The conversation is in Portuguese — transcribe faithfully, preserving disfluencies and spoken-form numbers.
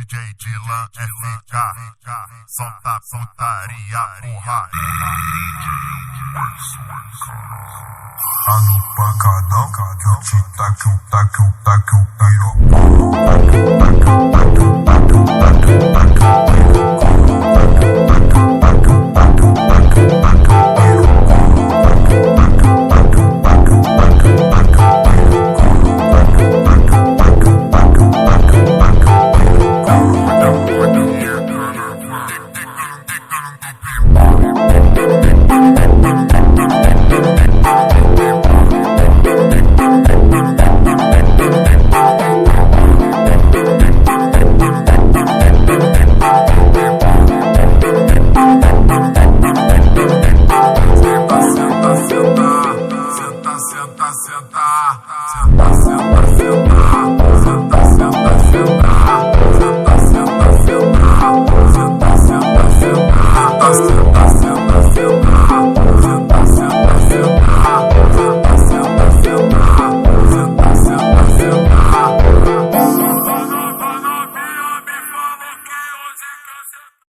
J Dylan F K, solta putaria, porra. Tá no pancadão, que eu te taque, o taque, o taque, o piroca. Taque, taque, taque,